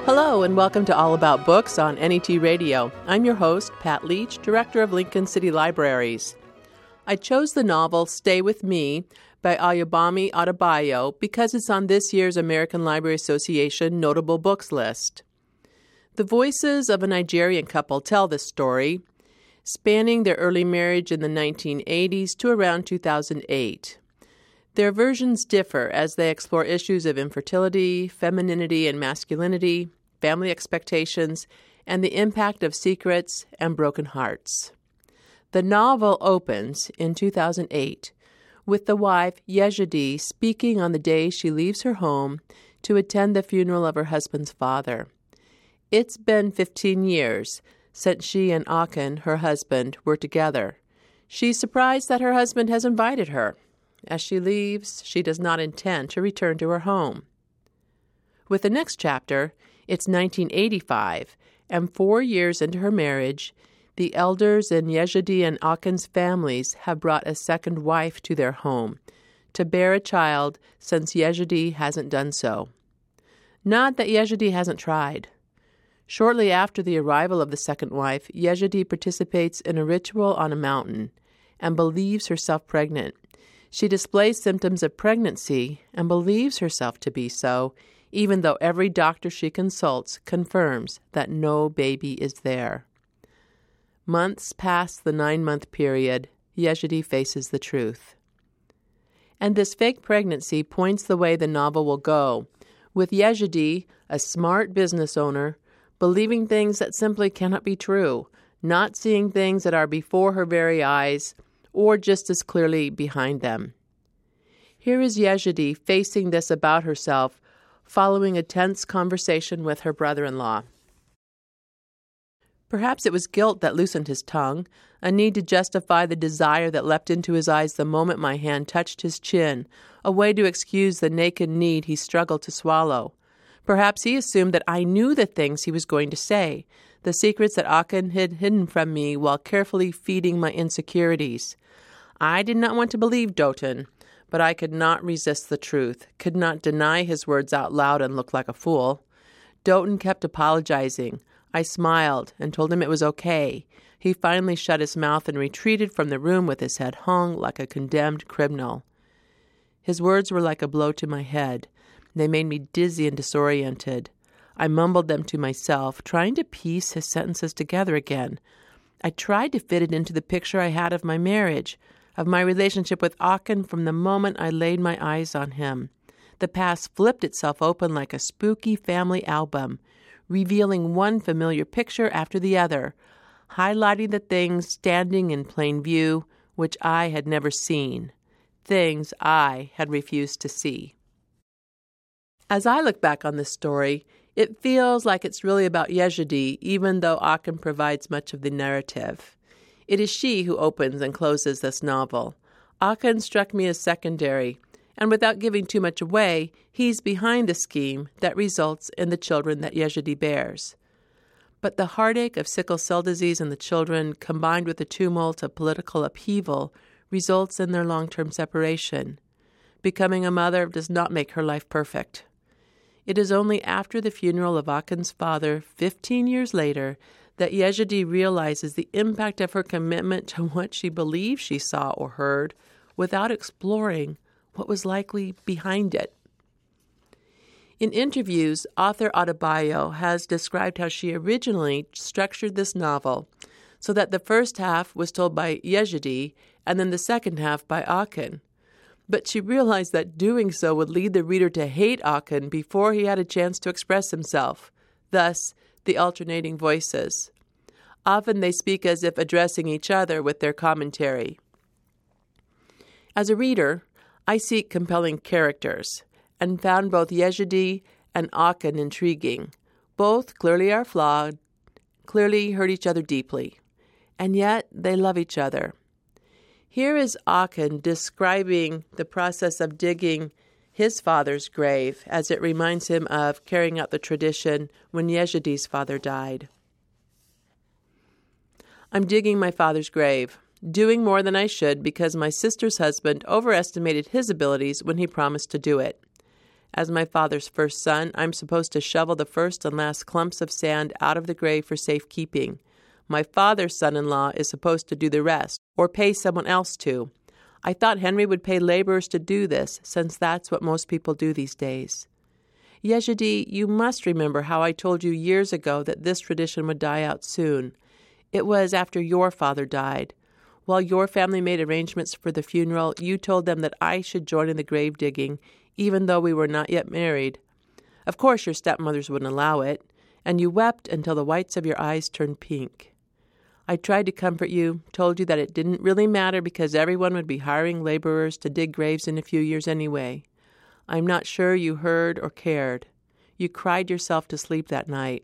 Hello and welcome to All About Books on NET Radio. I'm your host, Pat Leach, Director of Lincoln City Libraries. I chose the novel Stay With Me by Ayobami Adebayo because it's on this year's American Library Association Notable Books list. The voices of a Nigerian couple tell this story, spanning their early marriage in the 1980s to around 2008. Their versions differ as they explore issues of infertility, femininity and masculinity, family expectations, and the impact of secrets and broken hearts. The novel opens in 2008 with the wife Yejide speaking on the day she leaves her home to attend the funeral of her husband's father. It's been 15 years since she and Akin, her husband, were together. She's surprised that her husband has invited her. As she leaves, she does not intend to return to her home. With the next chapter, it's 1985, and 4 years into her marriage, the elders in Yejide and Akin's families have brought a second wife to their home to bear a child since Yejide hasn't done so. Not that Yejide hasn't tried. Shortly after the arrival of the second wife, Yejide participates in a ritual on a mountain and believes herself pregnant. She displays symptoms of pregnancy and believes herself to be so, even though every doctor she consults confirms that no baby is there. Months past the 9-month period, Yejide faces the truth. And this fake pregnancy points the way the novel will go, with Yejide, a smart business owner, believing things that simply cannot be true, not seeing things that are before her very eyes, or just as clearly behind them. Here is Yejide facing this about herself, following a tense conversation with her brother-in-law. Perhaps it was guilt that loosened his tongue, a need to justify the desire that leapt into his eyes the moment my hand touched his chin, a way to excuse the naked need he struggled to swallow. Perhaps he assumed that I knew the things he was going to say, the secrets that Akin had hidden from me while carefully feeding my insecurities. I did not want to believe Doten, but I could not resist the truth, could not deny his words out loud and look like a fool. Doten kept apologizing. I smiled and told him it was okay. He finally shut his mouth and retreated from the room with his head hung like a condemned criminal. His words were like a blow to my head. They made me dizzy and disoriented. I mumbled them to myself, trying to piece his sentences together again. I tried to fit it into the picture I had of my marriage, of my relationship with Akin from the moment I laid my eyes on him. The past flipped itself open like a spooky family album, revealing one familiar picture after the other, highlighting the things standing in plain view which I had never seen, things I had refused to see. As I look back on this story, it feels like it's really about Yejide, even though Akin provides much of the narrative. It is she who opens and closes this novel. Akin struck me as secondary, and without giving too much away, he's behind the scheme that results in the children that Yejide bears. But the heartache of sickle cell disease in the children, combined with the tumult of political upheaval, results in their long-term separation. Becoming a mother does not make her life perfect. It is only after the funeral of Akin's father, 15 years later, that Yejide realizes the impact of her commitment to what she believed she saw or heard without exploring what was likely behind it. In interviews, author Adebayo has described how she originally structured this novel so that the first half was told by Yejide and then the second half by Akin. But she realized that doing so would lead the reader to hate Akin before he had a chance to express himself, thus the alternating voices. Often they speak as if addressing each other with their commentary. As a reader, I seek compelling characters, and found both Yejide and Akin intriguing. Both clearly are flawed, clearly hurt each other deeply, and yet they love each other. Here is Akin describing the process of digging his father's grave as it reminds him of carrying out the tradition when Yejide's father died. I'm digging my father's grave, doing more than I should because my sister's husband overestimated his abilities when he promised to do it. As my father's first son, I'm supposed to shovel the first and last clumps of sand out of the grave for safekeeping. My father's son-in-law is supposed to do the rest, or pay someone else to. I thought Henry would pay laborers to do this, since that's what most people do these days. Yezhedi, you must remember how I told you years ago that this tradition would die out soon. It was after your father died. While your family made arrangements for the funeral, you told them that I should join in the grave digging, even though we were not yet married. Of course your stepmothers wouldn't allow it, and you wept until the whites of your eyes turned pink. I tried to comfort you, told you that it didn't really matter because everyone would be hiring laborers to dig graves in a few years anyway. I'm not sure you heard or cared. You cried yourself to sleep that night.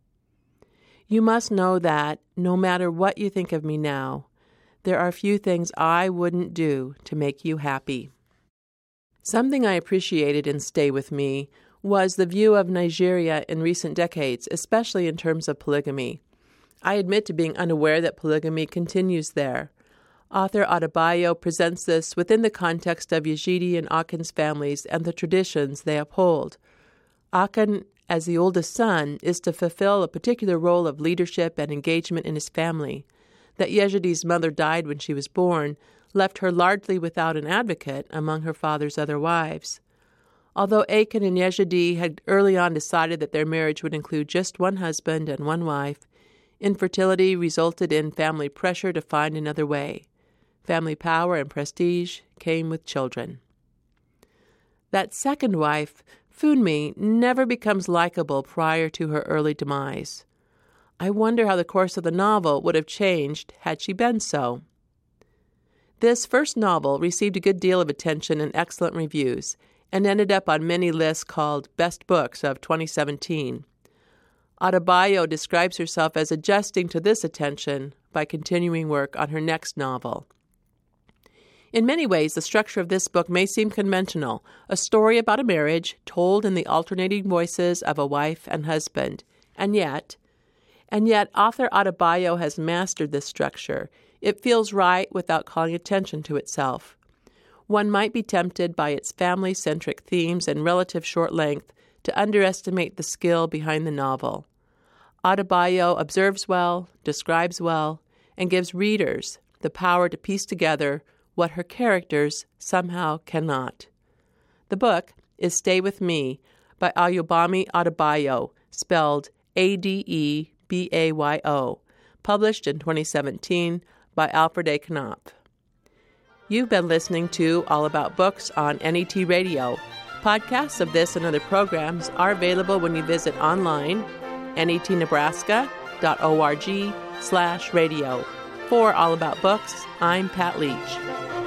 You must know that, no matter what you think of me now, there are few things I wouldn't do to make you happy. Something I appreciated in Stay With Me was the view of Nigeria in recent decades, especially in terms of polygamy. I admit to being unaware that polygamy continues there. Author Adebayo presents this within the context of Yezhedi and Akin's families and the traditions they uphold. Akin, as the oldest son, is to fulfill a particular role of leadership and engagement in his family. That Yezhedi's mother died when she was born left her largely without an advocate among her father's other wives. Although Akin and Yezhedi had early on decided that their marriage would include just one husband and one wife, infertility resulted in family pressure to find another way. Family power and prestige came with children. That second wife, Funmi, never becomes likable prior to her early demise. I wonder how the course of the novel would have changed had she been so. This first novel received a good deal of attention and excellent reviews, and ended up on many lists called Best Books of 2017. Adebayo describes herself as adjusting to this attention by continuing work on her next novel. In many ways, the structure of this book may seem conventional, a story about a marriage told in the alternating voices of a wife and husband. And yet, author Adebayo has mastered this structure. It feels right without calling attention to itself. One might be tempted by its family-centric themes and relative short length to underestimate the skill behind the novel. Adebayo observes well, describes well, and gives readers the power to piece together what her characters somehow cannot. The book is Stay With Me by Ayobami Adebayo, spelled Adebayo, published in 2017 by Alfred A. Knopf. You've been listening to All About Books on NET Radio. Podcasts of this and other programs are available when you visit online, netnebraska.org/radio. For All About Books, I'm Pat Leach.